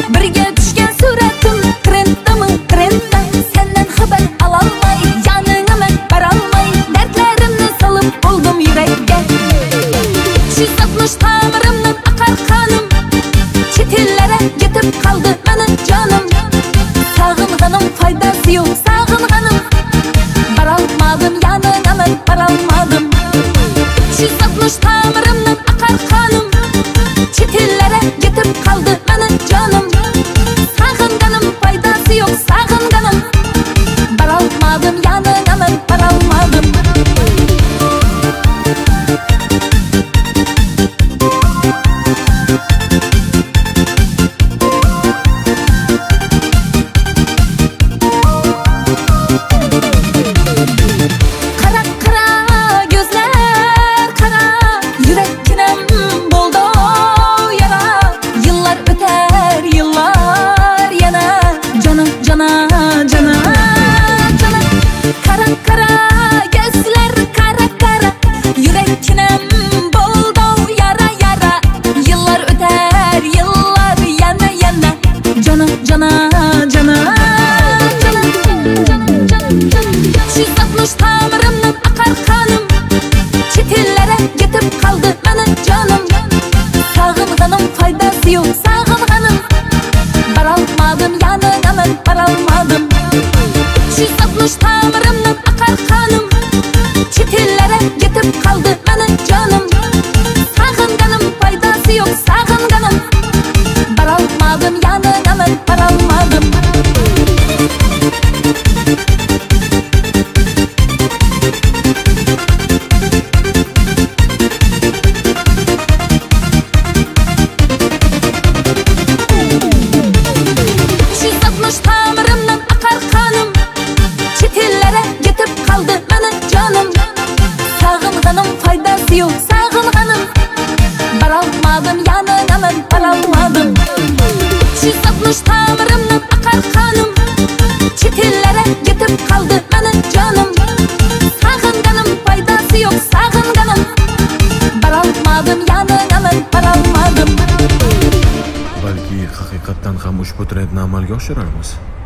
Birga tushgan suratim trenddami trendda, senden xabar ololmay yoningman borolmay, dardlarimni solib bo'ldim yurakka. 360 tomirimdan oqar qonim, chet ellara ketib qoldi meni jonim. Sog'inganim foydasi yo'q, sog'inganim borolmadim yoningman borolmadim. 360 tomirimdan oqar qonim, chet ellara ketib qoldi meni jonim. Sog'inganim foydasi yo'q, sog'inganim borolmadim yoningman borolmadim. Balki haqiqatan ham ushbu trendni amalga oshirarmiz.